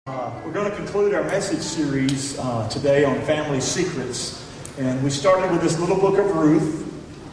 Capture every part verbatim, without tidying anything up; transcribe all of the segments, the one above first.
Uh, we're going to conclude our message series uh, today on family secrets. And we started with this little book of Ruth.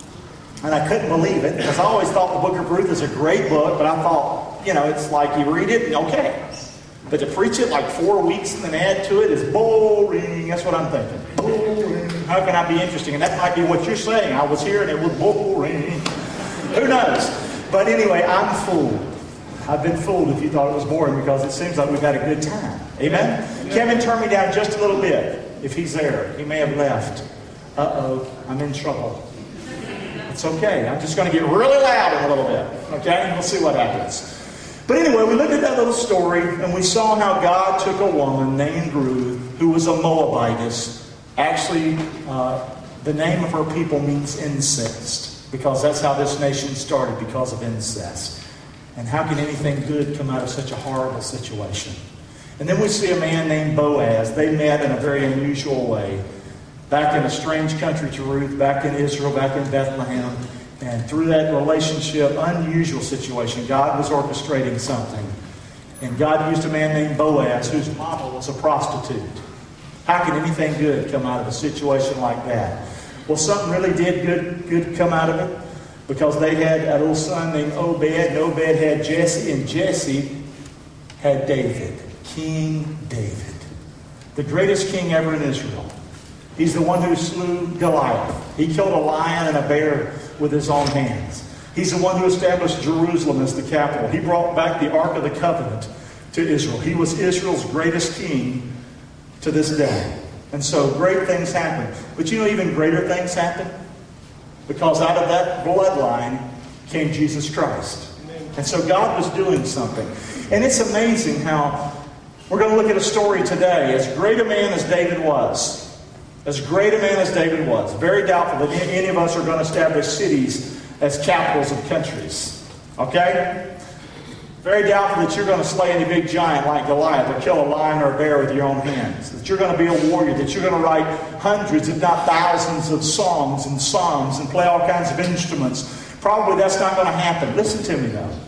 And I couldn't believe it because I always thought the book of Ruth is a great book. But I thought, you know, it's like you read it and okay. But to preach it like four weeks and then add to it is boring. That's what I'm thinking. Boring. How can I be interesting? And that might be what you're saying. I was here and it was boring. Who knows? But anyway, I'm fooled. I've been fooled if you thought it was boring because it seems like we've had a good time. Amen? Yeah. Kevin, turn me down just a little bit. If he's there, he may have left. Uh-oh, I'm in trouble. It's okay. I'm just going to get really loud in a little bit. Okay? We'll see what happens. But anyway, we looked at that little story and we saw how God took a woman named Ruth who was a Moabitess. Actually, uh, the name of her people means incest because that's how this nation started, because of incest. And how can anything good come out of such a horrible situation? And then we see a man named Boaz. They met in a very unusual way. Back in a strange country to Ruth, back in Israel, back in Bethlehem. And through that relationship, unusual situation, God was orchestrating something. And God used a man named Boaz, whose mama was a prostitute. How can anything good come out of a situation like that? Well, something really did good, good come out of it. Because they had a little son named Obed, and Obed had Jesse, and Jesse had David, King David. The greatest king ever in Israel. He's the one who slew Goliath. He killed a lion and a bear with his own hands. He's the one who established Jerusalem as the capital. He brought back the Ark of the Covenant to Israel. He was Israel's greatest king to this day. And so great things happen. But you know, even greater things happen. Because out of that bloodline came Jesus Christ. And so God was doing something. And it's amazing how we're going to look at a story today. As great a man as David was, as great a man as David was, very doubtful that any of us are going to establish cities as capitals of countries. Okay? Very doubtful that you're going to slay any big giant like Goliath or kill a lion or a bear with your own hands. That you're going to be a warrior. That you're going to write hundreds, if not thousands, of songs and psalms and play all kinds of instruments. Probably that's not going to happen. Listen to me though.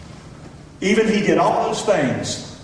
Even he did all those things.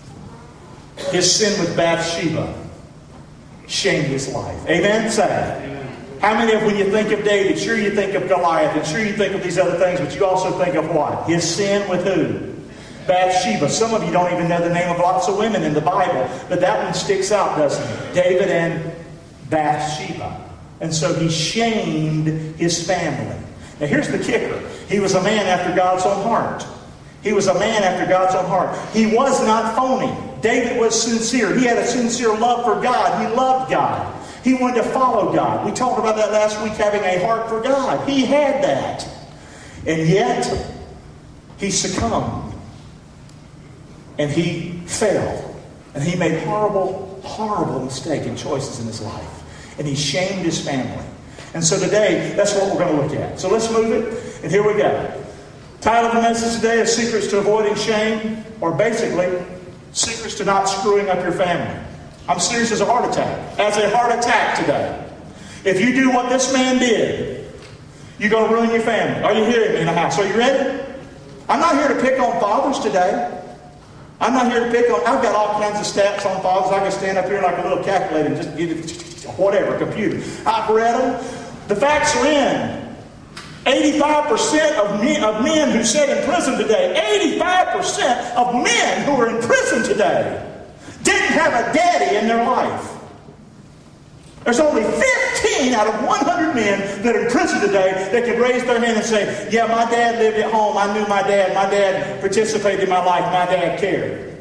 His sin with Bathsheba shamed his life. Amen? Say it. How many of when you think of David, sure you think of Goliath, and sure you think of these other things, but you also think of what? His sin with who? Bathsheba. Some of you don't even know the name of lots of women in the Bible, but that one sticks out, doesn't it? David and Bathsheba. And so he shamed his family. Now here's the kicker. He was a man after God's own heart. He was a man after God's own heart. He was not phony. David was sincere. He had a sincere love for God. He loved God. He wanted to follow God. We talked about that last week, having a heart for God. He had that. And yet, he succumbed. And he failed. And he made horrible, horrible mistakes and choices in his life. And he shamed his family. And so today, that's what we're going to look at. So let's move it. And here we go. Title of the message today is Secrets to Avoiding Shame. Or basically, Secrets to Not Screwing Up Your Family. I'm serious as a heart attack. As a heart attack today. If you do what this man did, you're going to ruin your family. Are you hearing me in the house? Are you ready? I'm not here to pick on fathers today. I'm not here to pick on... I've got all kinds of stats on fathers. I can stand up here like a little calculator and just get it, whatever, computer. I've read them. The facts are in. eighty-five percent of men, of men who sit in prison today, eighty-five percent of men who are in prison today didn't have a daddy in their life. There's only fifteen out of one hundred men that are in prison today that can raise their hand and say, yeah, my dad lived at home. I knew my dad. My dad participated in my life. My dad cared.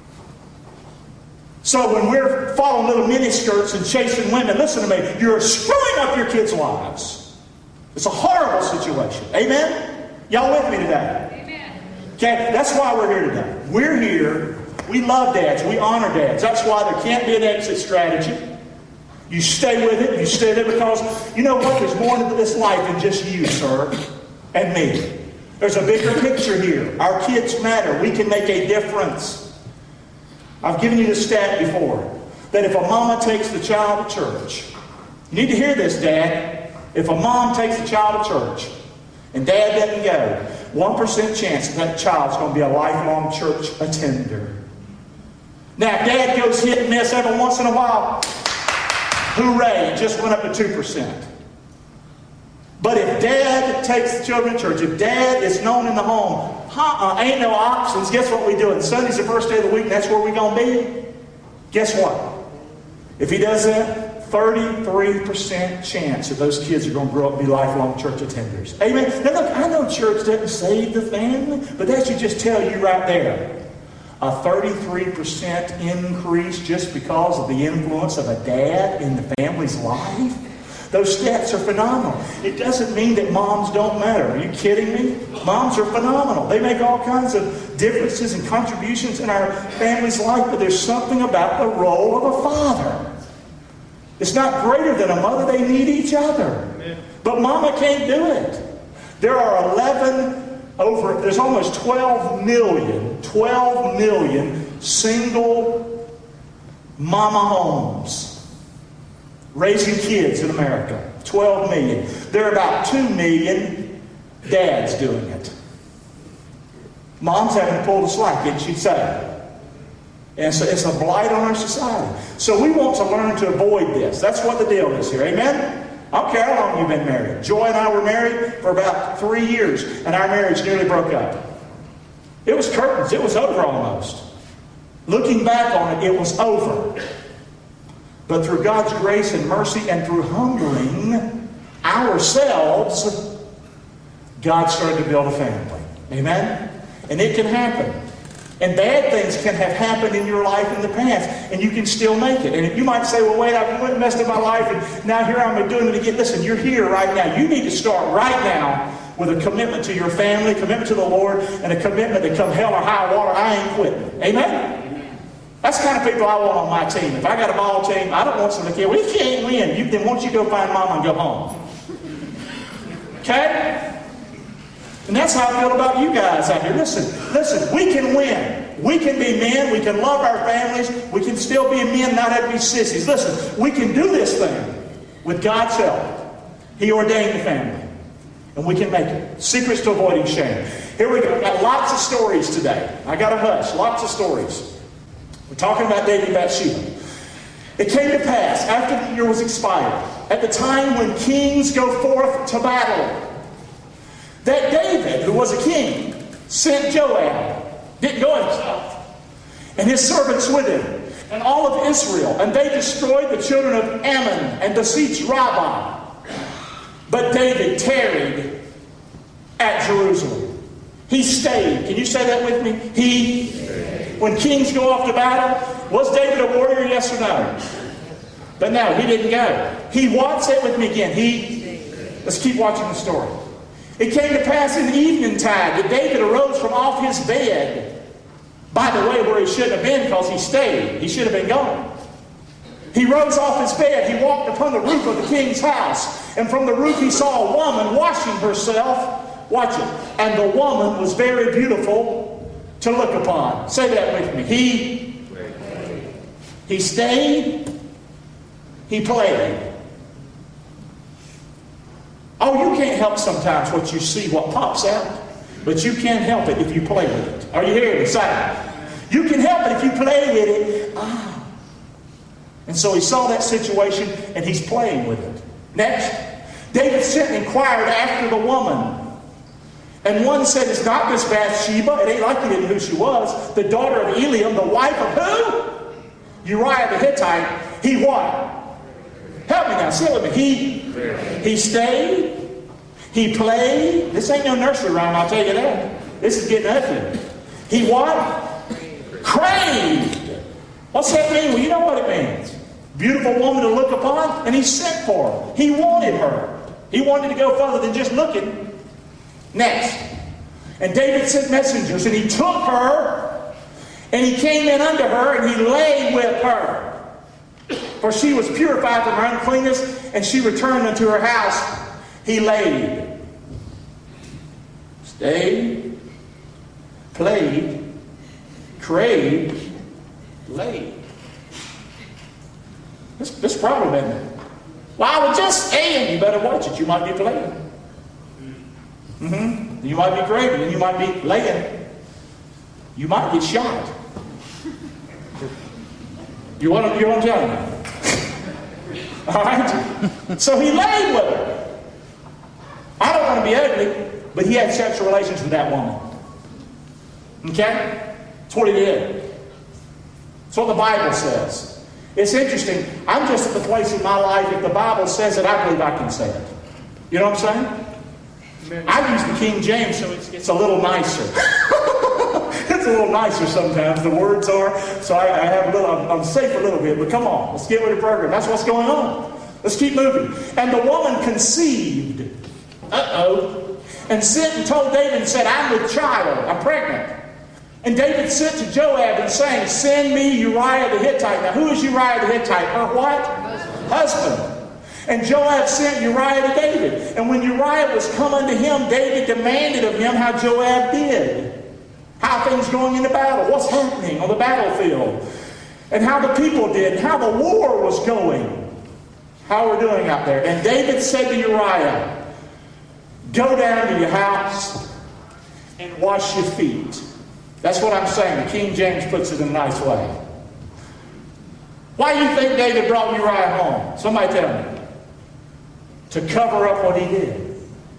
So when we're following little miniskirts and chasing women, listen to me, you're screwing up your kids' lives. It's a horrible situation. Amen? Y'all with me today? Amen. Okay, that's why we're here today. We're here. We love dads. We honor dads. That's why there can't be an exit strategy. You stay with it. You stay there because, you know what? There's more to this life than just you, sir, and me. There's a bigger picture here. Our kids matter. We can make a difference. I've given you the stat before that if a mama takes the child to church, you need to hear this, Dad. If a mom takes the child to church and Dad doesn't go, one percent chance that that child's going to be a lifelong church attender. Now, if Dad goes hit and miss every once in a while, hooray, it just went up to two percent. But if Dad takes the children to church, if Dad is known in the home, uh-uh, ain't no options, guess what we do? And Sunday's the first day of the week, and that's where we're going to be. Guess what? If he does that, thirty-three percent chance that those kids are going to grow up and be lifelong church attenders. Amen? Now look, I know church doesn't save the family, but that should just tell you right there. A thirty-three percent increase just because of the influence of a dad in the family's life. Those stats are phenomenal. It doesn't mean that moms don't matter. Are you kidding me? Moms are phenomenal. They make all kinds of differences and contributions in our family's life, but there's something about the role of a father. It's not greater than a mother. They need each other. But mama can't do it. There are eleven over, there's almost twelve million, twelve million single mama homes raising kids in America. twelve million. There are about two million dads doing it. Mom's having to pull the slack, didn't she say? And so it's a blight on our society. So we want to learn to avoid this. That's what the deal is here. Amen? I don't care how long you've been married. Joy and I were married for about three years, and our marriage nearly broke up. It was curtains. It was over almost. Looking back on it, it was over. But through God's grace and mercy and through humbling ourselves, God started to build a family. Amen? And it can happen. And bad things can have happened in your life in the past, and you can still make it. And you might say, well, wait, I've went and messed up my life, and now here I'm doing it again. Listen, you're here right now. You need to start right now with a commitment to your family, commitment to the Lord, and a commitment to come hell or high water, I ain't quitting. Amen? That's the kind of people I want on my team. If I got a ball team, I don't want some to kill. We can't win. You, then won't you go find mama and go home? Okay? And that's how I feel about you guys out here. Listen, listen, we can win. We can be men. We can love our families. We can still be men, not have to be sissies. Listen, we can do this thing with God's help. He ordained the family. And we can make it. Secrets to avoiding shame. Here we go. We've got lots of stories today. I got a hush. Lots of stories. We're talking about David and Bathsheba. It came to pass, after the year was expired, at the time when kings go forth to battle, that David, who was a king, sent Joab, didn't go himself, and his servants with him, and all of Israel, and they destroyed the children of Ammon and besieged Rabbah. But David tarried at Jerusalem. He stayed. Can you say that with me? He stayed. When kings go off to battle, was David a warrior, yes or no? But no, he didn't go. He what? Say it with me again. He, let's keep watching the story. It came to pass in the evening tide that David arose from off his bed. By the way, where he shouldn't have been because he stayed. He should have been gone. He rose off his bed. He walked upon the roof of the king's house. And from the roof he saw a woman washing herself. Watch it. And the woman was very beautiful to look upon. Say that with me. He, he stayed. He played. Oh, you can't help sometimes what you see, what pops out. But you can't help it if you play with it. Are you hearing me? Say, you can help it if you play with it. Ah. And so he saw that situation and he's playing with it. Next, David sent and inquired after the woman. And one said, it's not this Bathsheba. It ain't like he didn't know who she was. The daughter of Eliam, the wife of who? Uriah the Hittite. He what? Help me now, say it with me. He, he stayed. He played. This ain't no nursery rhyme, I'll tell you that. This is getting ugly. He what? Craved. What's that mean? Well, you know what it means. Beautiful woman to look upon, and he sent for her. He wanted her. He wanted to go further than just looking. Next. And David sent messengers, and he took her, and he came in unto her, and he lay with her. For she was purified from her uncleanness, and she returned unto her house. He laid, stayed, played, craved, laid. This, this problem, isn't it? Well, I was just saying, you better watch it. You might be playing. Mm-hmm. You might be craving, and you might be laying. You might get shot. You want to, you want to tell me? All right? So he laid with her. I don't want to be ugly, but he had sexual relations with that woman. Okay? That's what he did. That's what the Bible says. It's interesting. I'm just at the place in my life, if the Bible says it, I believe I can say it. You know what I'm saying? I use the King James, so it's, it's a little nicer. It's a little nicer sometimes, the words are. So I, I have a little, I'm, I'm safe a little bit, but come on, let's get with the program. That's what's going on. Let's keep moving. And the woman conceived. Uh-oh. And sent and told David and said, I'm with child, I'm pregnant. And David sent to Joab and saying, send me Uriah the Hittite. Now who is Uriah the Hittite? Her what? Husband. Husband. And Joab sent Uriah to David. And when Uriah was come unto him, David demanded of him how Joab did. How things going in the battle. What's happening on the battlefield. And how the people did. And how the war was going. How we're doing out there. And David said to Uriah, go down to your house and wash your feet. That's what I'm saying. The King James puts it in a nice way. Why do you think David brought Uriah home? Somebody tell me. To cover up what he did.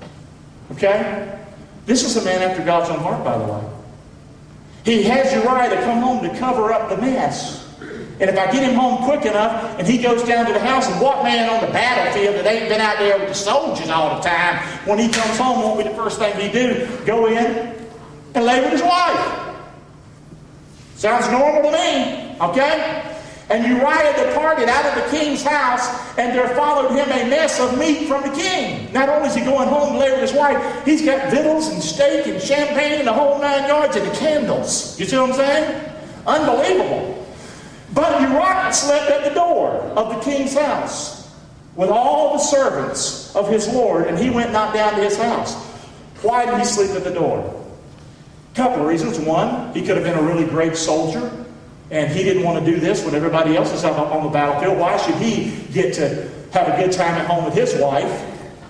Okay? This is a man after God's own heart, by the way. He has Uriah to come home to cover up the mess. And if I get him home quick enough and he goes down to the house, and what man on the battlefield that ain't been out there with the soldiers all the time, when he comes home, won't be the first thing he do? Go in and lay with his wife. Sounds normal to me. Okay? And Uriah departed out of the king's house, and there followed him a mess of meat from the king. Not only is he going home to lay with his wife, he's got victuals and steak and champagne and the whole nine yards and the candles. You see what I'm saying? Unbelievable. But Uriah slept at the door of the king's house with all the servants of his lord, and he went not down to his house. Why did he sleep at the door? A couple of reasons. One, he could have been a really great soldier. And he didn't want to do this when everybody else is out on the battlefield. Why should he get to have a good time at home with his wife?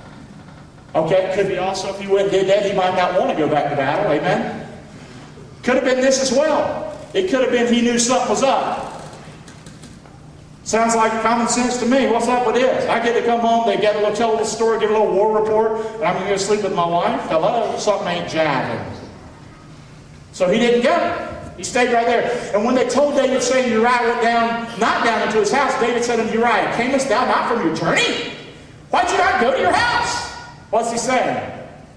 Okay, could be also if he went and did that, he might not want to go back to battle. Amen? Could have been this as well. It could have been he knew something was up. Sounds like common sense to me. What's up with this? I get to come home, they get a little, tell a little story, give a little war report, and I'm going to go sleep with my wife? Hello? Something ain't jiving. So he didn't go. He stayed right there. And when they told David, saying Uriah went down, not down into his house, David said unto Uriah, camest thou not from your journey? Why'd you not go to your house? What's he saying?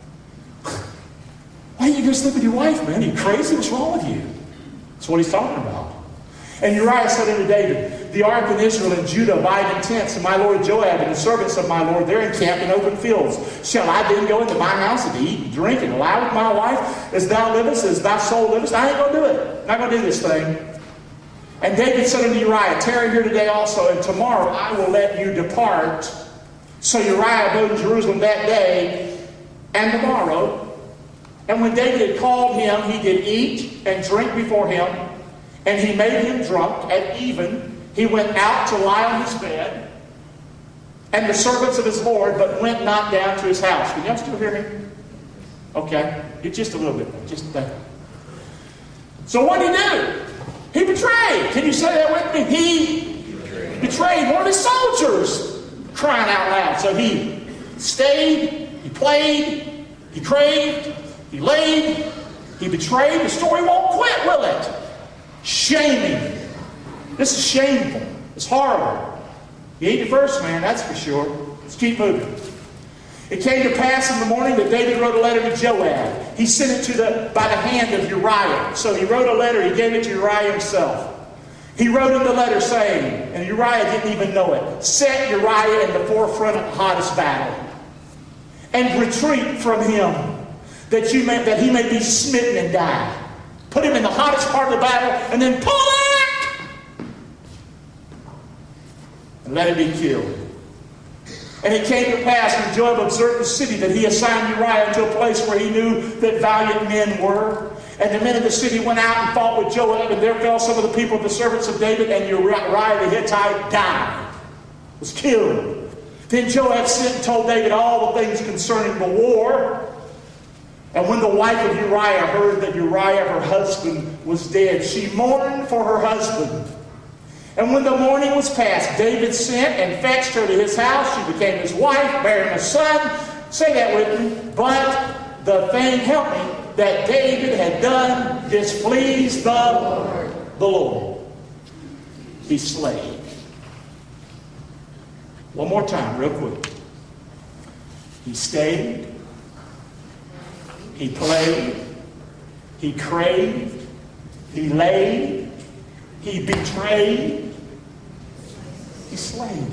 Why didn't you go sleep with your wife, man? Are you crazy? What's wrong with you? That's what he's talking about. And Uriah said unto David, the ark in Israel and Judah abide in tents, and my lord Joab and the servants of my lord, they're encamped in open fields. Shall I then go into my house and eat and drink and lie with my wife, as thou livest, as thy soul livest? I ain't going to do it. I'm not going to do this thing. And David said unto Uriah, tarry here today also, and tomorrow I will let you depart. So Uriah abode in Jerusalem that day and tomorrow. And when David had called him, he did eat and drink before him, and he made him drunk at even. He went out to lie on his bed, and the servants of his Lord, but went not down to his house. Can y'all still hear me? Okay. Just a little bit. Just that. So what did he do? He betrayed. Can you say that with me? He betrayed, betrayed one of his soldiers, crying out loud. So he stayed, he played, he craved, he laid, he betrayed. The story won't quit, will it? Shaming. This is shameful. It's horrible. You ain't the first man, that's for sure. Let's keep moving. It came to pass in the morning that David wrote a letter to Joab. He sent it to the by the hand of Uriah. So he wrote a letter. He gave it to Uriah himself. He wrote in the letter saying, and Uriah didn't even know it, set Uriah in the forefront of the hottest battle, and retreat from him, that you may, that he may be smitten and die. Put him in the hottest part of the battle, and then pull back and let him be killed. And it came to pass when Joab observed the city that he assigned Uriah to a place where he knew that valiant men were. And the men of the city went out and fought with Joab, and there fell some of the people of the servants of David, and Uriah the Hittite died, was killed. Then Joab sent and told David all the things concerning the war. And when the wife of Uriah heard that Uriah, her husband, was dead, she mourned for her husband. And when the morning was past, David sent and fetched her to his house. She became his wife, bearing a son. Say that with me. But the thing, help me, that David had done displeased the Lord. The Lord. He slayed. One more time, real quick. He stayed. He played. He craved. He laid. He betrayed. He slayed.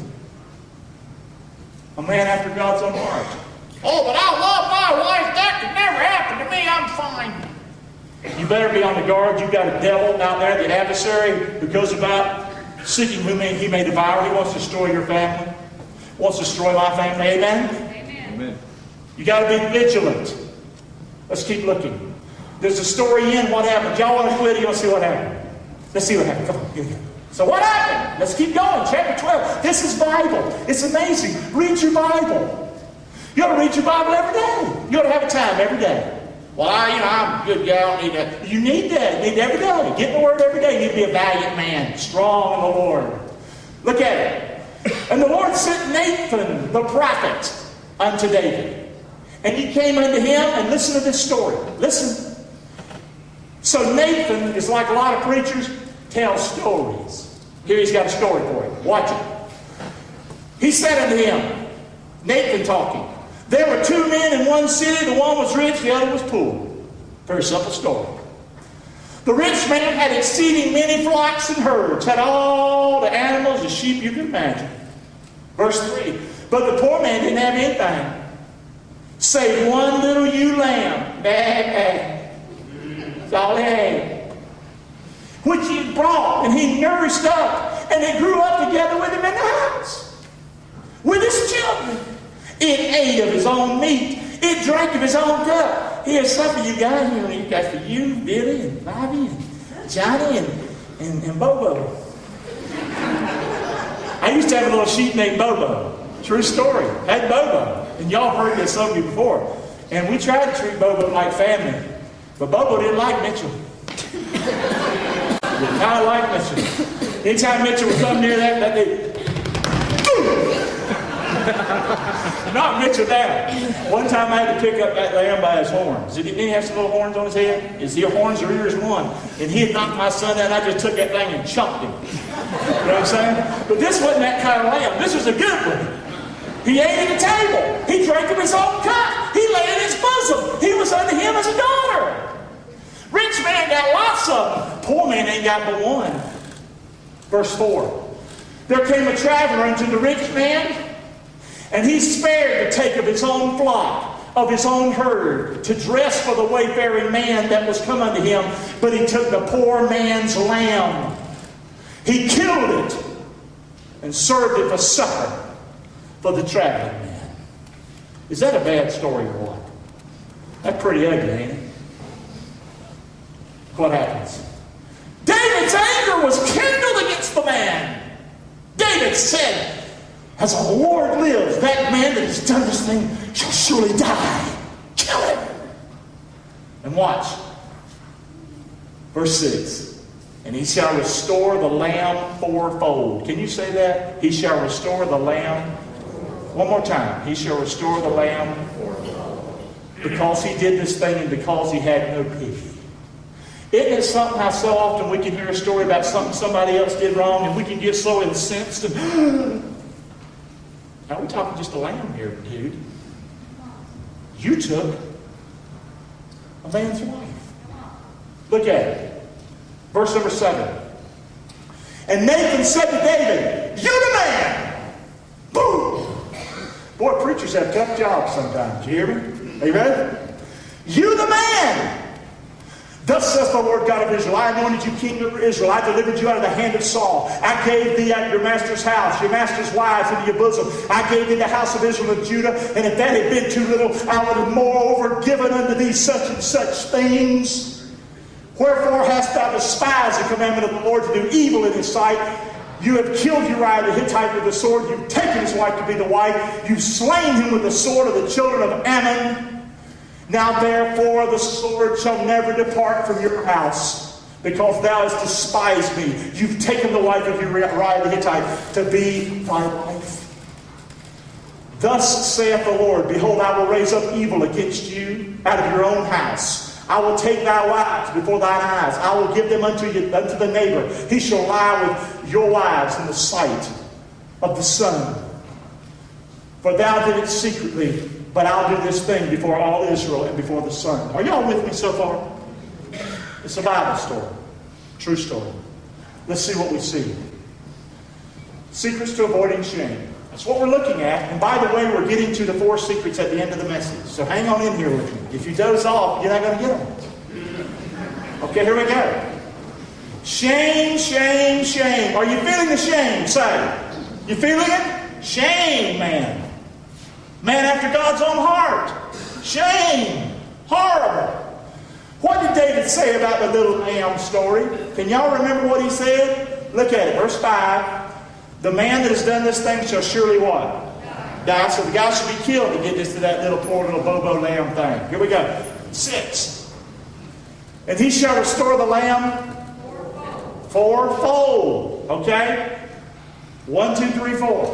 A man after God's own heart. Oh, but I love my wife. That could never happen to me. I'm fine. You better be on the guard. You've got a devil out there, the adversary, who goes about seeking whom he may devour. He wants to destroy your family. Wants to destroy my family. Amen? Amen. Amen. You got to be vigilant. Let's keep looking. There's a story in what happened. Y'all want to quit? You want to see what happened? Let's see what happened. Come on. Here we go. So what happened? Let's keep going. Chapter twelve. This is Bible. It's amazing. Read your Bible. You ought to read your Bible every day. You ought to have a time every day. Well, I, you know, I'm a good guy. I don't need that. You need that. You need every day. Get in the Word every day. You need to be a valiant man, strong in the Lord. Look at it. And the Lord sent Nathan, the prophet, unto David. And he came unto him, and listen to this story. Listen. So Nathan is like a lot of preachers, tell stories. Here he's got a story for you. Watch it. He said unto him, Nathan talking, there were two men in one city. The one was rich, the other was poor. Very simple story. The rich man had exceeding many flocks and herds, had all the animals, the sheep you can imagine. Verse three. But the poor man didn't have anything, save one little ewe lamb. Bad, bad. That's all he had. Which he brought, and he nourished up, and they grew up together with him in the house, with his children. It ate of his own meat. It drank of his own cup. Here's something you got here. You got for you, Billy, and Bobby, and Johnny, and, and, and Bobo. I used to have a little sheep named Bobo. True story. Had Bobo. And y'all heard this some of you before. And we tried to treat Bobo like family. But Bobo didn't like Mitchell. He kind of liked Mitchell. Anytime Mitchell would come near that, that day, knock Mitchell down. One time I had to pick up that lamb by his horns. Didn't he have some little horns on his head? His horns or ears one. And he had knocked my son down, and I just took that thing and chunked him. You know what I'm saying? But this wasn't that kind of lamb. This was a good one. He ate at the table. He drank of his own cup. He lay in his bosom. He was unto him as a daughter. Rich man got lots of them. Poor man ain't got but one. Verse four. There came a traveler unto the rich man, and he spared to take of his own flock, of his own herd, to dress for the wayfaring man that was come unto him. But he took the poor man's lamb. He killed it and served it for supper for the traveling man. Is that a bad story or what? That's pretty ugly, ain't it? What happens? David's anger was kindled against the man. David said, as the Lord lives, that man that has done this thing shall surely die. Kill him. And watch. Verse six. And he shall restore the lamb fourfold. Can you say that? He shall restore the lamb. One more time. He shall restore the lamb fourfold. Because he did this thing and because he had no pity. Isn't it something how so often we can hear a story about something somebody else did wrong and we can get so incensed and now we're talking just a lamb here, dude. You took a man's wife. Look at it. Verse number seven. And Nathan said to David, you the man! Boom! Boy, preachers have tough jobs sometimes. You hear me? Are you ready? You the man! Thus saith the Lord God of Israel, I anointed you king of Israel. I delivered you out of the hand of Saul. I gave thee at your master's house, your master's wives into your bosom. I gave thee the house of Israel and Judah. And if that had been too little, I would have moreover given unto thee such and such things. Wherefore hast thou despised the commandment of the Lord to do evil in his sight? You have killed Uriah the Hittite with the sword. You've taken his wife to be the wife. You've slain him with the sword of the children of Ammon. Now therefore the sword shall never depart from your house, because thou hast despised me. You've taken the wife of Uriah the Hittite to be thy wife. Thus saith the Lord, behold, I will raise up evil against you out of your own house. I will take thy wives before thine eyes. I will give them unto you, unto the neighbor. He shall lie with your wives in the sight of the sun. For thou did it secretly, but I'll do this thing before all Israel and before the sun. Are y'all with me so far? It's a Bible story. True story. Let's see what we see. Secrets to avoiding shame. That's what we're looking at. And by the way, we're getting to the four secrets at the end of the message. So hang on in here with me. If you doze off, you're not going to get them. Okay, here we go. Shame, shame, shame. Are you feeling the shame? Say. You feeling it? Shame, man. Man after God's own heart. Shame. Horrible. What did David say about the little lamb story? Can y'all remember what he said? Look at it. Verse five. The man that has done this thing shall surely what? Die. So the guy should be killed to get this to that little poor little Bobo lamb thing. Here we go. Six. And he shall restore the lamb fourfold. Okay? One, two, three, four.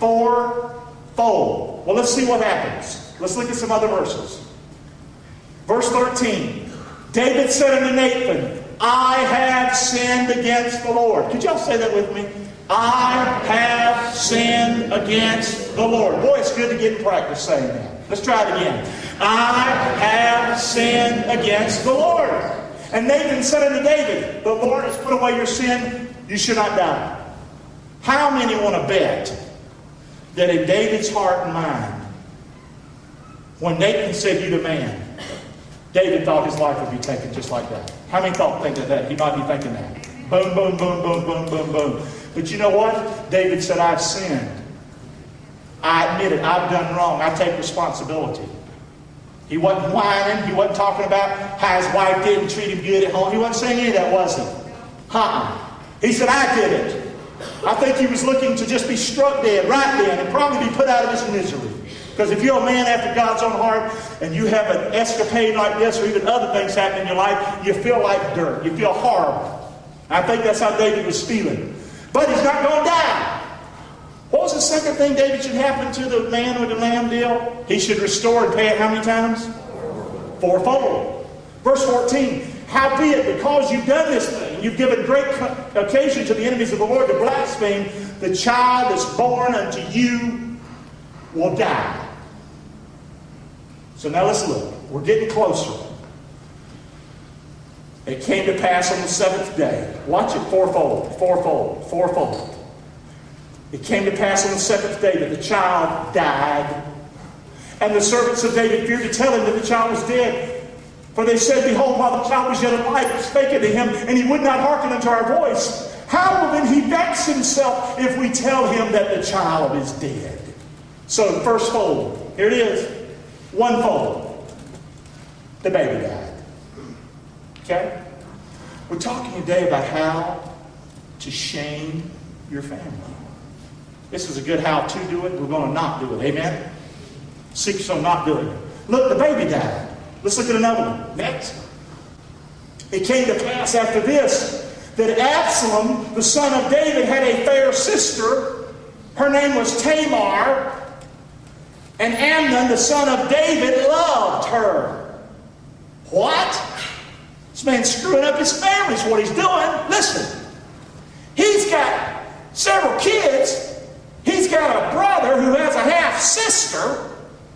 Fourfold. Well, let's see what happens. Let's look at some other verses. Verse thirteen. David said unto Nathan, I have sinned against the Lord. Could y'all say that with me? I have sinned against the Lord. Boy, it's good to get in practice saying that. Let's try it again. I have sinned against the Lord. And Nathan said unto David, the Lord has put away your sin. You should not die. How many want to bet that in David's heart and mind, when Nathan said you the man, David thought his life would be taken just like that? How many thought think of that? He might be thinking that. Boom, boom, boom, boom, boom, boom, boom. But you know what? David said, I've sinned. I admit it. I've done wrong. I take responsibility. He wasn't whining. He wasn't talking about how his wife didn't treat him good at home. He wasn't saying any of that, was he? Uh-uh. He said, I did it. I think he was looking to just be struck dead right then and probably be put out of his misery. Because if you're a man after God's own heart and you have an escapade like this or even other things happen in your life, you feel like dirt. You feel horrible. I think that's how David was feeling. But he's not going to die. What was the second thing David should happen to the man with the lamb deal? He should restore and pay it how many times? Fourfold. Verse fourteen. Howbeit, because you've done this thing, you've given great occasion to the enemies of the Lord to blaspheme, the child that's born unto you will die. So now let's look. We're getting closer. It came to pass on the seventh day. Watch it, fourfold, fourfold, fourfold. It came to pass on the seventh day that the child died. And the servants of David feared to tell him that the child was dead. For they said, behold, while the child was yet alive, it spake unto him, and he would not hearken unto our voice. How will then he vex himself if we tell him that the child is dead? So the first fold, here it is, one fold. The baby died. Okay? We're talking today about how to shame your family. This is a good how to do it. We're going to not do it. Amen? Secrets on not doing it. Look, the baby died. Let's look at another one. Next. It came to pass after this that Absalom, the son of David, had a fair sister. Her name was Tamar. And Amnon, the son of David, loved her. What? This man's screwing up his family is what he's doing. Listen. He's got several kids. He's got a brother who has a half-sister.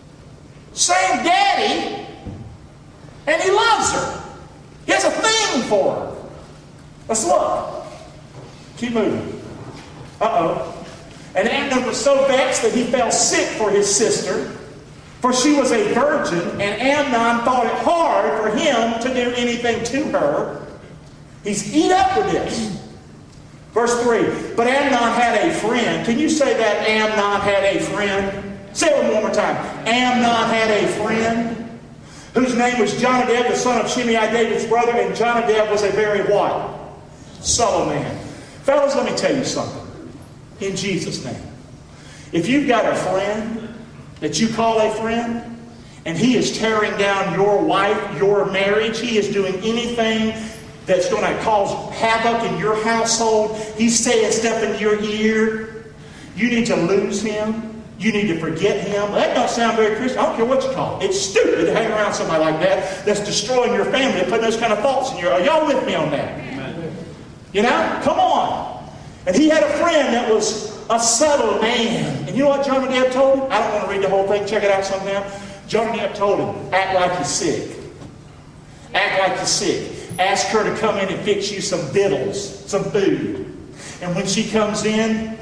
Same daddy. And he loves her. He has a thing for her. Let's look. Keep moving. Uh-oh. And Amnon was so vexed that he fell sick for his sister, for she was a virgin, and Amnon thought it hard for him to do anything to her. He's eat up with this. Verse three. But Amnon had a friend. Can you say that Amnon had a friend? Say it one more time. Amnon had a friend whose name was Jonadab, the son of Shimei, David's brother, and Jonadab was a very what? Subtle man. Fellas, let me tell you something. In Jesus' name. If you've got a friend that you call a friend, and he is tearing down your wife, your marriage, he is doing anything that's going to cause havoc in your household. He's saying stuff in your ear. You need to lose him. You need to forget him. That don't sound very Christian. I don't care what you call it. It's stupid to hang around somebody like that that's destroying your family and putting those kind of thoughts in your... Are y'all with me on that? Amen. You know? Come on. And he had a friend that was a subtle man. And you know what Jonadab told him? I don't want to read the whole thing. Check it out sometime. Jonadab told him, act like you're sick. Act like you're sick. Ask her to come in and fix you some victuals, some food. And when she comes in,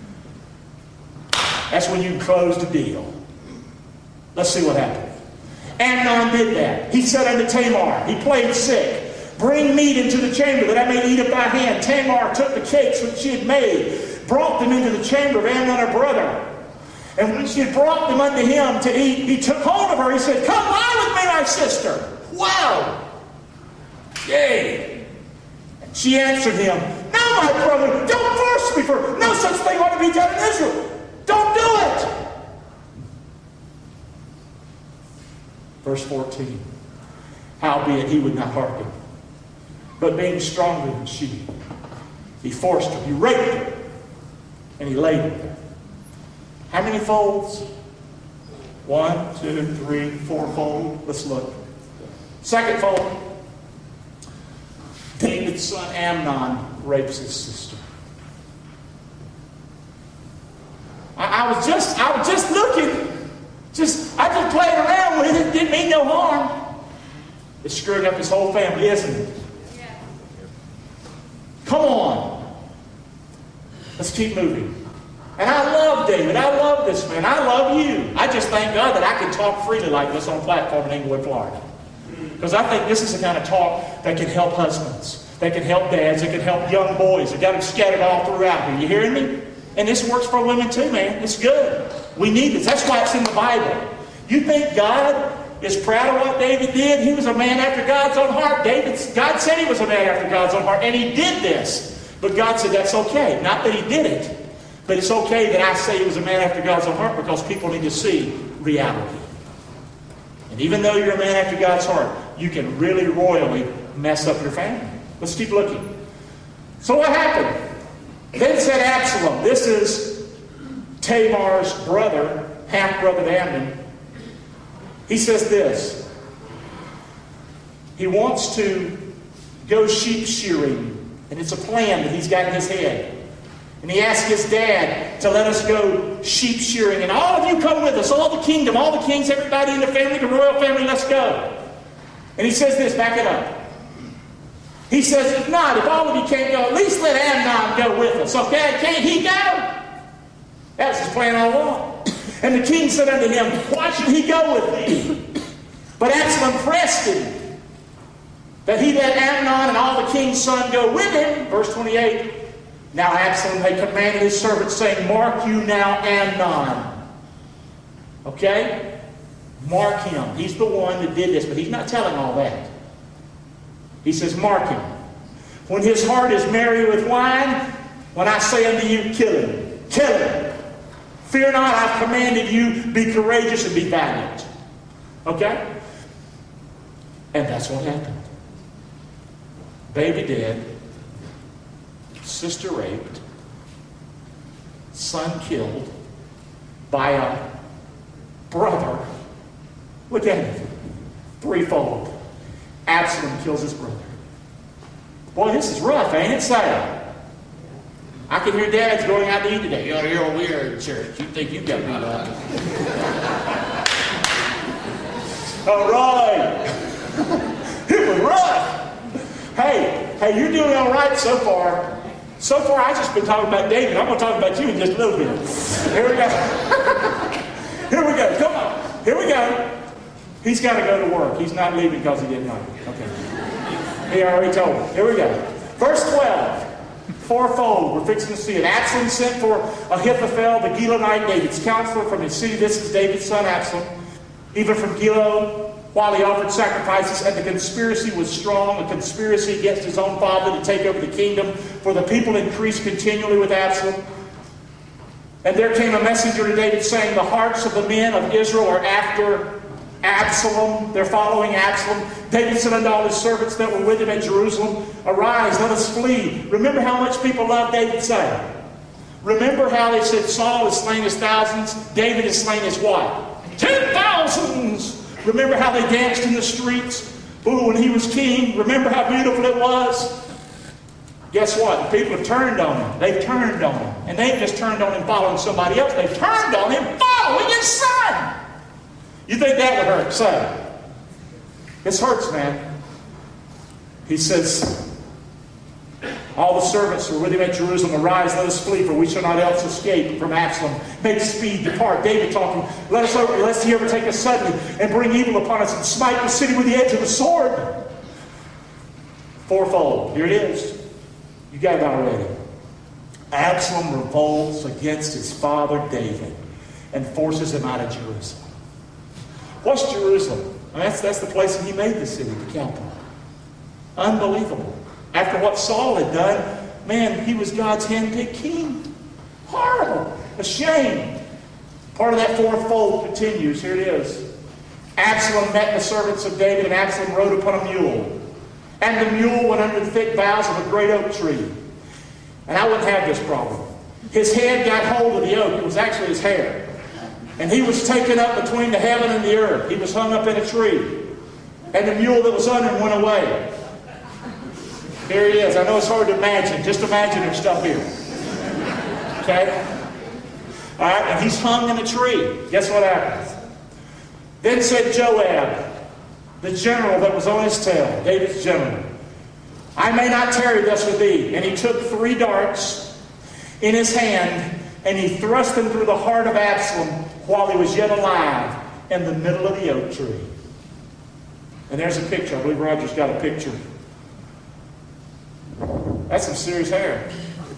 that's when you close the deal. Let's see what happened. Amnon did that. He said unto Tamar, he played sick. Bring meat into the chamber that I may eat it by hand. Tamar took the cakes which she had made, brought them into the chamber of Amnon her brother. And when she had brought them unto him to eat, he took hold of her. He said, come lie with me, my sister. Wow. Yay. She answered him, no, my brother, don't force me, for no such thing ought to be done in Israel. Don't do it. Verse fourteen. Howbeit he would not hearken, but being stronger than she, he forced her, he raped her, and he laid with her. How many folds? One, two, three, four fold. Let's look. Second fold. David's son Amnon rapes his sister. I, I was just, I was just looking, just, I just played around with it. Didn't mean no harm. It screwed up his whole family, isn't it? Yeah. Come on. Let's keep moving. And I love David. I love this man. I love you. I just thank God that I can talk freely like this on a platform in Inglewood, Florida. Because I think this is the kind of talk that can help husbands, that can help dads, that can help young boys. I've got them scattered all throughout here. You hearing me? And this works for women too, man. It's good. We need this. That's why it's in the Bible. You think God is proud of what David did? He was a man after God's own heart. David, God said he was a man after God's own heart, and he did this. But God said that's okay. Not that he did it, but it's okay that I say he was a man after God's own heart, because people need to see reality. And even though you're a man after God's heart, you can really royally mess up your family. Let's keep looking. So what happened? Then said Absalom, this is Tamar's brother, half-brother to Amnon. He says this. He wants to go sheep shearing, and it's a plan that he's got in his head. And he asked his dad to let us go sheep shearing. And all of you come with us, all the kingdom, all the kings, everybody in the family, the royal family, let's go. And he says this, back it up. He says, if not, if all of you can't go, at least let Amnon go with us, okay? Can't he go? That was his plan all along. And the king said unto him, why should he go with thee? But Absalom pressed him, that he let Amnon and all the king's son go with him. Verse twenty-eight. Now Absalom had commanded his servants, saying, mark you now Amnon. Okay? Mark him. He's the one that did this, but he's not telling all that. He says, mark him. When his heart is merry with wine, when I say unto you, kill him. Kill him. Fear not, I've commanded you, be courageous and be valiant. Okay? And that's what happened. Baby dead. Sister raped. Son killed by a brother. Look at it. Threefold. Absalom kills his brother. Boy, this is rough, ain't it? Sad. I can hear dads going out to eat today. You're, you're a weird church. You think you've got me up. All right. It was rough. Hey, hey, you're doing all right so far. So far, I've just been talking about David. I'm going to talk about you in just a little bit. Here we go. Here we go. Come on. Here we go. He's got to go to work. He's not leaving because he didn't know. Okay. He already told me. Here we go. Verse twelve. Fourfold. We're fixing to see it. Absalom sent for Ahithophel, the Gilonite, David's counselor, from his city. This is David's son Absalom. Even from Gilo, while he offered sacrifices, and the conspiracy was strong, a conspiracy against his own father to take over the kingdom, for the people increased continually with Absalom. And there came a messenger to David saying, the hearts of the men of Israel are after Absalom, they're following Absalom. David said unto all his servants that were with him at Jerusalem, arise, let us flee. Remember how much people love David saying. Remember how they said Saul has slain his thousands, David has slain his what? Ten thousands! Remember how they danced in the streets? Ooh, when he was king, remember how beautiful it was? Guess what? The people have turned on him. They've turned on him. And they've just turned on him following somebody else. They've turned on him following his son. You think that would hurt? Say. This hurts, man. He says, all the servants who are with him at Jerusalem, arise, let us flee, for we shall not else escape from Absalom. Make speed, depart. David talking, let us over, lest he overtake us suddenly and bring evil upon us and smite the city with the edge of the sword. Fourfold. Here it is. You got it already. Absalom revolts against his father David and forces him out of Jerusalem. What's Jerusalem? I mean, that's, that's the place that he made the city, the capital. Unbelievable. After what Saul had done, man, he was God's handpicked king. Horrible. A shame. Part of that fourth fold continues. Here it is. Absalom met the servants of David, and Absalom rode upon a mule. And the mule went under the thick boughs of a great oak tree. And I wouldn't have this problem. His head got hold of the oak. It was actually his hair. And he was taken up between the heaven and the earth. He was hung up in a tree. And the mule that was under him went away. Here he is. I know it's hard to imagine. Just imagine there's stuff here. Okay? All right, and he's hung in a tree. Guess what happens? Then said Joab, the general that was on his tail, David's general, I may not tarry thus with thee. And he took three darts in his hand, and he thrust them through the heart of Absalom while he was yet alive in the middle of the oak tree. And there's a picture. I believe Roger's got a picture. That's some serious hair.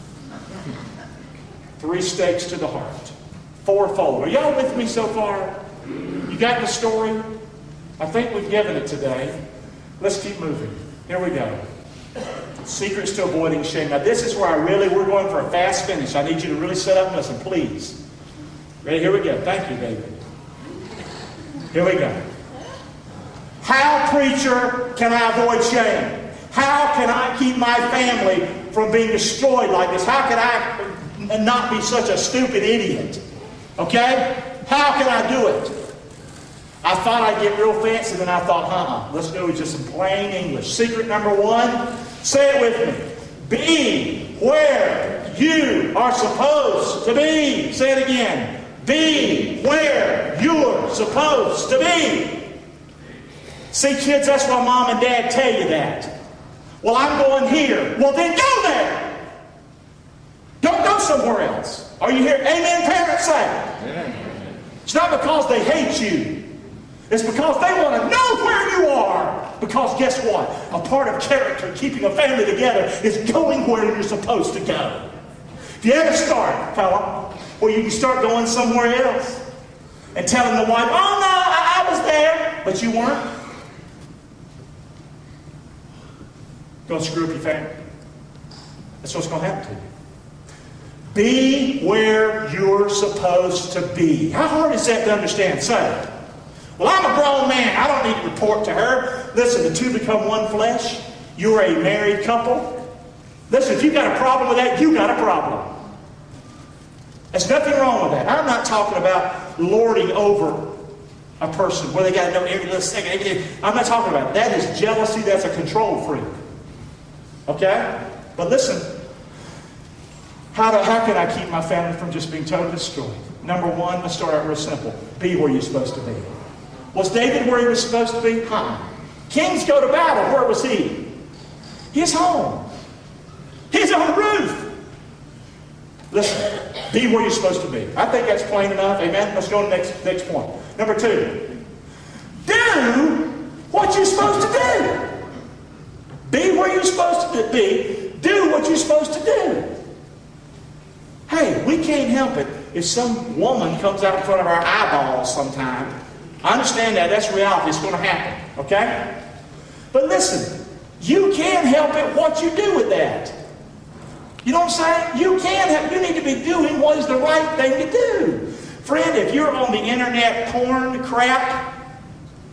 Three stakes to the heart. Fourfold. Are y'all with me so far? You got the story? I think we've given it today. Let's keep moving. Here we go. Secrets to avoiding shame. Now this is where I really, we're going for a fast finish. I need you to really set up and listen, please. Ready? Here we go. Thank you, David. Here we go. How, preacher, can I avoid shame? How can I keep my family from being destroyed like this? How can I not be such a stupid idiot? Okay? How can I do it? I thought I'd get real fancy, then I thought, uh-uh, let's go with just some plain English. Secret number one, say it with me. Be where you are supposed to be. Say it again. Be where you're supposed to be. See, kids, that's why mom and dad tell you that. Well, I'm going here. Well, then go there. Don't go somewhere else. Are you here? Amen, parents say. Amen. It's not because they hate you. It's because they want to know where you are. Because guess what? A part of character, keeping a family together, is going where you're supposed to go. If you ever start, fella, where you can start going somewhere else and telling the wife, oh no, I, I was there, but you weren't. Going to screw up your family. That's what's going to happen to you. Be where you're supposed to be. How hard is that to understand? Say, well, I'm a grown man. I don't need to report to her. Listen, the two become one flesh. You're a married couple. Listen, if you've got a problem with that, you got a problem. There's nothing wrong with that. I'm not talking about lording over a person where they got to know every little second. Everything. I'm not talking about it. That is jealousy. That's a control freak. Okay? But listen, how, do, how can I keep my family from just being totally destroyed? Number one, let's start out real simple. Be where you're supposed to be. Was David where he was supposed to be? Huh. Kings go to battle. Where was he? He's home. He's on the roof. Listen, be where you're supposed to be. I think that's plain enough. Amen? Let's go to the next, next point. Number two, do what you're supposed to do. Be where you're supposed to be. Do what you're supposed to do. Hey, we can't help it if some woman comes out in front of our eyeballs sometime. I understand that. That's reality. It's going to happen. Okay? But listen, you can help it what you do with that. You know what I'm saying? You can help. You need to be doing what is the right thing to do. Friend, if you're on the internet porn crap,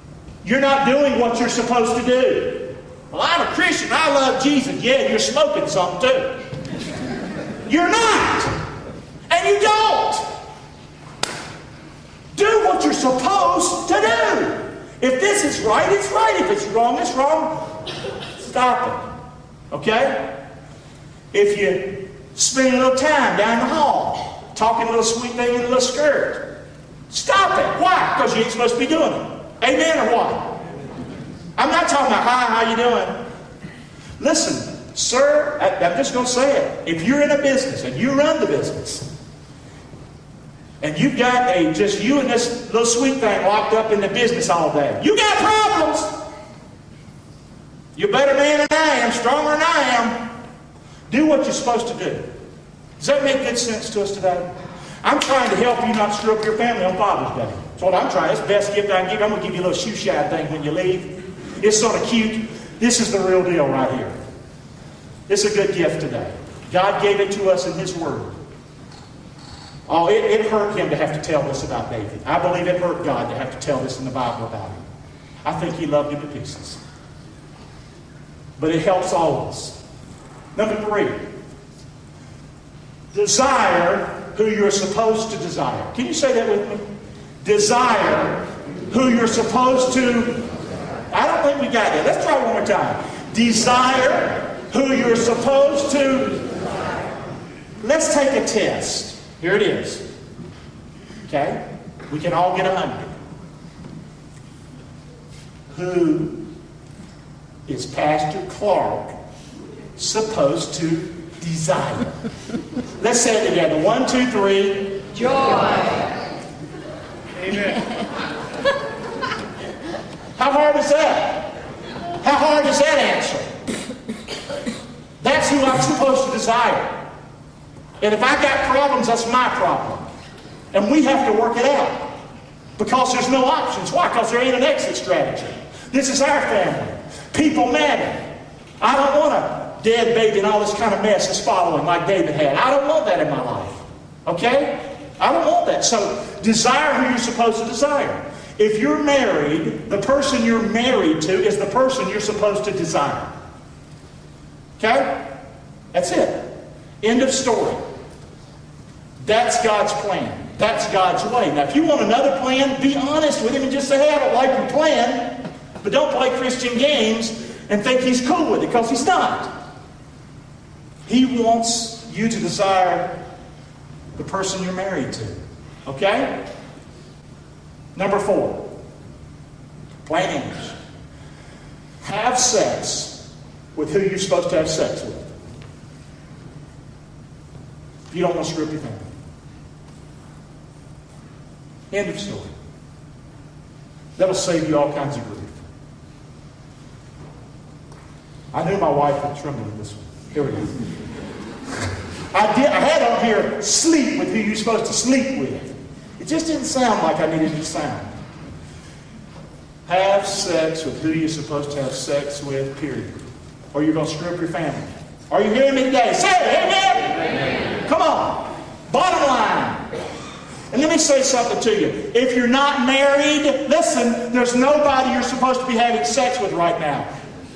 You're not doing what you're supposed to do. Well, I'm a Christian. I love Jesus. Yeah, you're smoking something too. You're not. And you don't. Do what you're supposed to do. If this is right, it's right. If it's wrong, it's wrong. Stop it. Okay? If you spend a little time down the hall, talking a little sweet thing in a little skirt, stop it. Why? Because you ain't supposed to be doing it. Amen or what? I'm not talking about, hi, how you doing? Listen, sir, I, I'm just going to say it. If you're in a business and you run the business, and you've got a just you and this little sweet thing locked up in the business all day, you got problems. You're a better man than I am, stronger than I am. Do what you're supposed to do. Does that make good sense to us today? I'm trying to help you not screw up your family on Father's Day. That's what I'm trying. It's the best gift I can give you. I'm going to give you a little shoe shine thing when you leave. It's sort of cute. This is the real deal right here. It's a good gift today. God gave it to us in His Word. Oh, it, it hurt Him to have to tell this about David. I believe it hurt God to have to tell this in the Bible about him. I think He loved him to pieces. But it helps all of us. Number three. Desire who you're supposed to desire. Can you say that with me? Desire who you're supposed to. I don't think we got that. Let's try one more time. Desire who you're supposed to. Let's take a test. Here it is. Okay? We can all get a hundred. Who is Pastor Clark supposed to desire? Let's say it together. One, two, three. Joy. Amen. How hard is that? How hard is that answer? That's who I'm supposed to desire. And if I got problems, that's my problem. And we have to work it out. Because there's no options. Why? Because there ain't an exit strategy. This is our family. People matter. I don't want a dead baby and all this kind of mess that's following like David had. I don't want that in my life. Okay? I don't want that. So desire who you're supposed to desire. If you're married, the person you're married to is the person you're supposed to desire. Okay? That's it. End of story. That's God's plan. That's God's way. Now, if you want another plan, be honest with Him and just say, hey, I don't like your plan. But don't play Christian games and think He's cool with it, because He's not. He wants you to desire the person you're married to. Okay? Number four. Plain English. Have sex with who you're supposed to have sex with. If you don't want to screw up your family. End of story. That'll save you all kinds of grief. I knew my wife would tremble in this one. Here we go. I did. I had on here, sleep with who you're supposed to sleep with. It just didn't sound like I needed it to sound. Have sex with who you're supposed to have sex with, period. Or you're going to screw up your family. Are you hearing me today? Say it, amen? Amen. Come on. Bottom line. And let me say something to you. If you're not married, listen, there's nobody you're supposed to be having sex with right now.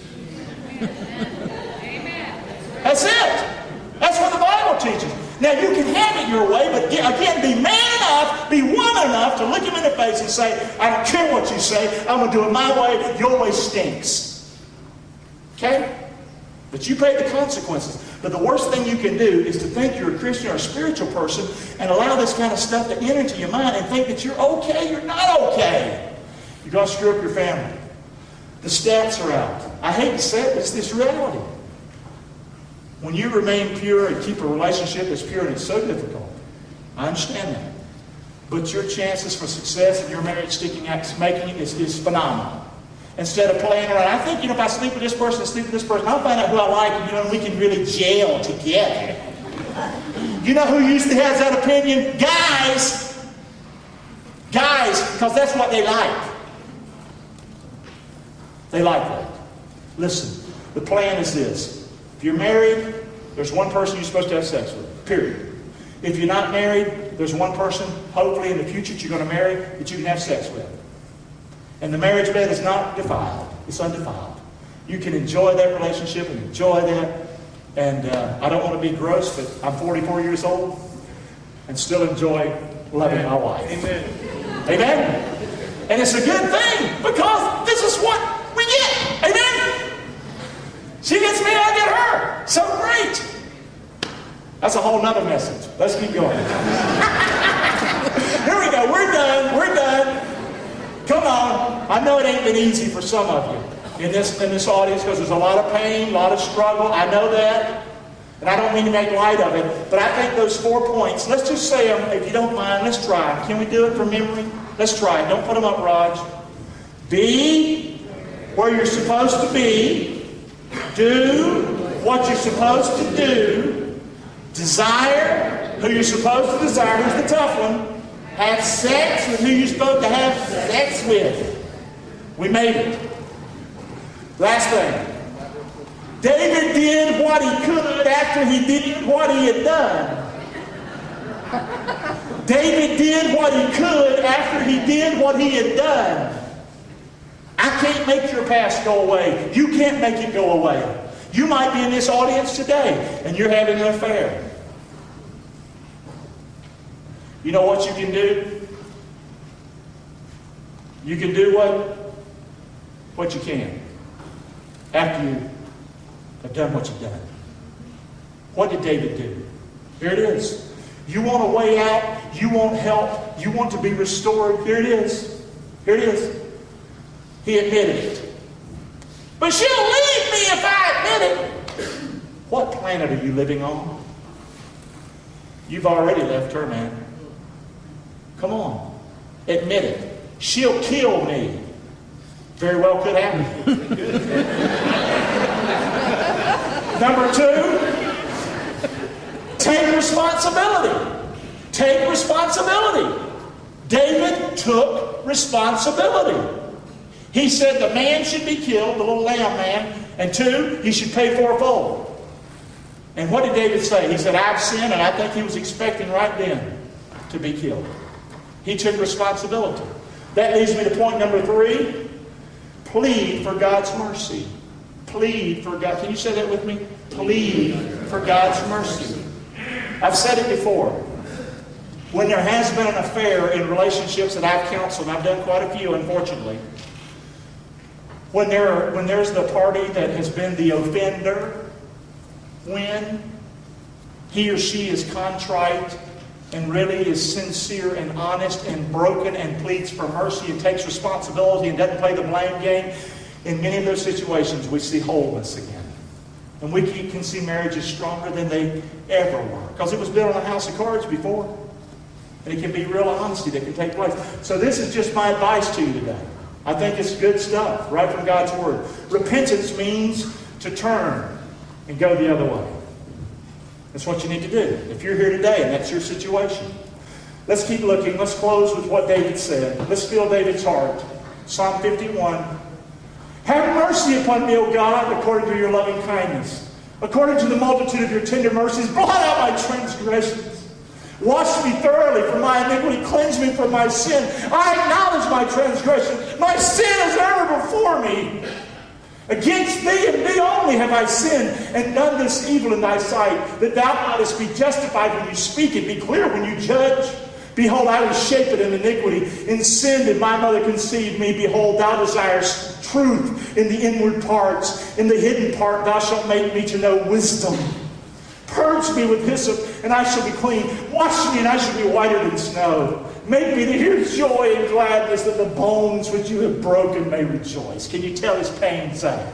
Amen. That's it. That's what the Bible teaches. Now, you can have it your way, but again, be man enough, be woman enough to look him in the face and say, I don't care what you say, I'm going to do it my way, your way stinks. Okay? But you pay the consequences. But the worst thing you can do is to think you're a Christian or a spiritual person and allow this kind of stuff to enter into your mind and think that you're okay. You're not okay. You're going to screw up your family. The stats are out. I hate to say it, but it's this reality. When you remain pure and keep a relationship that's pure, and it's so difficult, I understand that. But your chances for success in your marriage, sticking out, making it is, is phenomenal. Instead of playing around, I think, you know, if I sleep with this person, I sleep with this person, I'll find out who I like, and, you know, and we can really gel together. You know who usually has that opinion? Guys. Guys, because that's what they like. They like that. Listen, the plan is this. If you're married, there's one person you're supposed to have sex with, period. If you're not married, there's one person, hopefully in the future, that you're going to marry that you can have sex with. And the marriage bed is not defiled. It's undefiled. You can enjoy that relationship and enjoy that. And uh, I don't want to be gross, but I'm forty-four years old and still enjoy loving my wife. Amen. Amen? And it's a good thing because this is what we get. Amen? She gets me, I get her. So great. That's a whole nother message. Let's keep going. Here we go. We're done. We're done. Come on. I know it ain't been easy for some of you in this, in this audience because there's a lot of pain, a lot of struggle. I know that. And I don't mean to make light of it. But I think those four points, let's just say them, if you don't mind, let's try. Can we do it from memory? Let's try it. Don't put them up, Raj. Be where you're supposed to be. Do what you're supposed to do. Desire who you're supposed to desire. Who's the tough one? Have sex with who you're supposed to have sex with. We made it. Last thing. David did what he could after he did what he had done. David did what he could after he did what he had done. I can't make your past go away. You can't make it go away. You might be in this audience today and you're having an affair. You know what you can do? You can do what, what you can after you have done what you've done. What did David do? Here it is. You want a way out. You want help. You want to be restored. Here it is. Here it is. He admitted it. But she'll leave me if I admit it. What planet are you living on? You've already left her, man. Come on. Admit it. She'll kill me. Very well could happen. Number two, take responsibility. Take responsibility. David took responsibility. He said the man should be killed, the little lamb man, and two, he should pay fourfold. And what did David say? He said, I've sinned, and I think he was expecting right then to be killed. He took responsibility. That leads me to point number three. Plead for God's mercy. Plead for God. Can you say that with me? Plead for God's mercy. I've said it before. When there has been an affair in relationships that I've counseled, and I've done quite a few, unfortunately, when, there, when there's the party that has been the offender, when he or she is contrite and really is sincere and honest and broken and pleads for mercy and takes responsibility and doesn't play the blame game, in many of those situations we see wholeness again. And we can see marriages stronger than they ever were. Because it was built on a house of cards before. And it can be real honesty that can take place. So this is just my advice to you today. I think it's good stuff, right from God's Word. Repentance means to turn and go the other way. That's what you need to do. If you're here today and that's your situation. Let's keep looking. Let's close with what David said. Let's feel David's heart. Psalm fifty-one. Have mercy upon me, O God, according to your loving kindness. According to the multitude of your tender mercies, blot out my transgressions. Wash me thoroughly from my iniquity. Cleanse me from my sin. I acknowledge my transgression. My sin is ever before me. Against thee and thee only have I sinned and done this evil in thy sight, that thou mightest be justified when you speak and be clear when you judge. Behold, I was shapen in iniquity. In sin did my mother conceive me. Behold, thou desirest truth in the inward parts. In the hidden part thou shalt make me to know wisdom. Purge me with hyssop, and I shall be clean. Wash me, and I shall be whiter than snow. Make me to hear joy and gladness, that the bones which you have broken may rejoice. Can you tell his pain sad?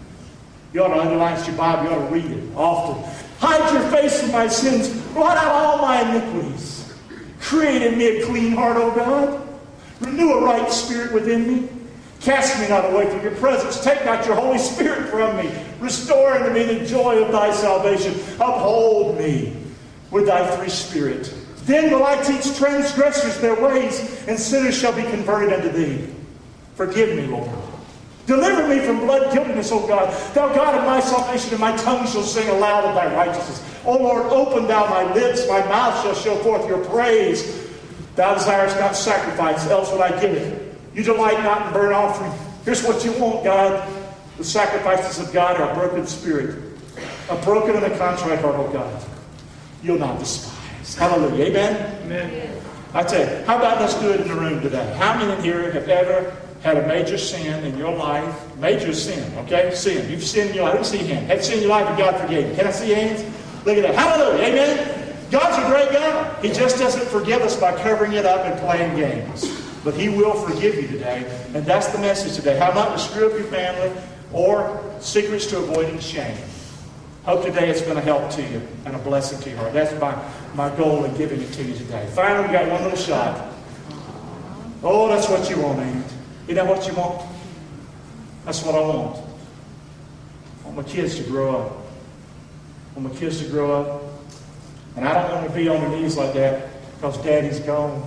You ought to underline your Bible. You ought to read it often. Hide your face from my sins. Blot out all my iniquities. Create in me a clean heart, O God. Renew a right spirit within me. Cast me not away from your presence. Take not your Holy Spirit from me. Restore unto me the joy of thy salvation. Uphold me with thy free spirit. Then will I teach transgressors their ways, and sinners shall be converted unto thee. Forgive me, Lord. Deliver me from blood guiltiness, O God. Thou God of my salvation, and my tongue shall sing aloud of thy righteousness. O Lord, open thou my lips, my mouth shall show forth your praise. Thou desirest not sacrifice, else would I give it. You delight not in burnt offering. Here's what you want, God. The sacrifices of God are a broken spirit. A broken and a contrite heart, oh God. You'll not despise. Hallelujah. Amen? Amen. I tell you, how about let's do it in the room today? How many in here have ever had a major sin in your life? Major sin, okay? Sin. You've sinned in your life. Let me see your hand. Had sin in your life and God forgave you. Can I see your hands? Look at that. Hallelujah. Amen? God's a great God. He just doesn't forgive us by covering it up and playing games. But He will forgive you today. And that's the message today. How not to screw up your family or secrets to avoiding shame. Hope today it's going to help to you and a blessing to your heart. That's my, my goal in giving it to you today. Finally, we got one little shot. Oh, that's what you want, ain't it? You know what you want? That's what I want. I want my kids to grow up. I want my kids to grow up. And I don't want to be on their knees like that because Daddy's gone.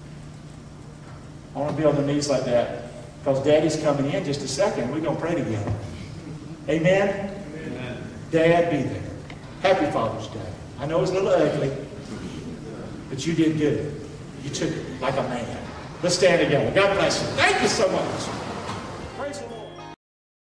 I want to be on their knees like that because Daddy's coming in just a second. We're going to pray together. Amen? Dad, be there. Happy Father's Day. I know it's a little ugly, but you did good. You took it like a man. Let's stand together. God bless you. Thank you so much.